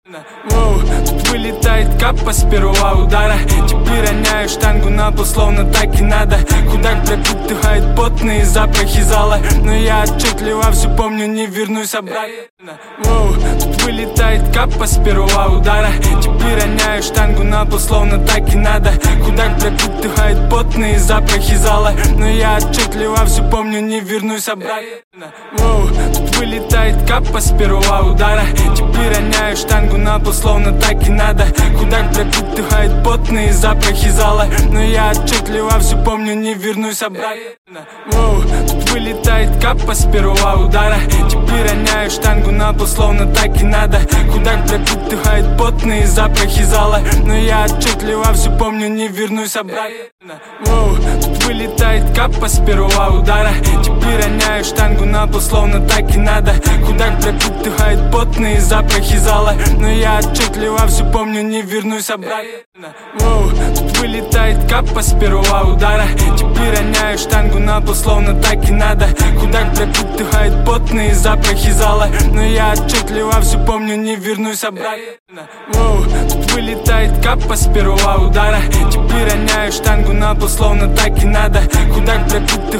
Тут вылетает капа с первого удара. Теперь роняю штангу на пол, словно так и надо. Худак пропитывает потные запахи зала, но я отчетливо все помню, не вернусь обратно. Тут вылетает капа с первого удара. Теперь роняю штангу на пол, словно так и надо. Худак пропитывает потные запахи зала, но я отчетливо все помню, не вернусь обратно. Тут вылетает капа с первого удара. Теперь роняю штангу на пол, словно так и надо. Худак пропитывает потные запахи зала, но я отчетливо все помню, не вернусь обратно. Тут вылетает капа с первого удара. Теперь роняю штангу на пол, словно так и надо. Худак пропитывает потные запахи зала, но я отчетливо все помню, не вернусь обратно. Тут вылетает капа с первого удара. Теперь роняю штангу на пол, словно так и надо. Худак пропитывает потные запахи зала, но я отчетливо все помню, не вернусь обратно. Тут вылетает капа с первого удара. Теперь роняю штангу на пол, словно так и надо. Худак пропитывает потные запахи зала, но я отчетливо все помню, не вернусь обратно. Тут вылетает капа с первого удара. Теперь роняю штангу на пол, словно так и надо. Худак пропитывает